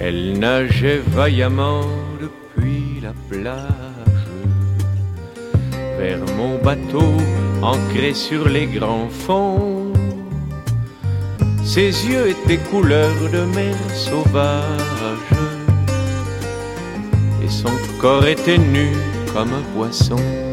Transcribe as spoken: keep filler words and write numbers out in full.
Elle nageait vaillamment depuis la plage vers mon bateau ancré sur les grands fonds. Ses yeux étaient couleur de mer sauvage et son corps était nu comme un poisson.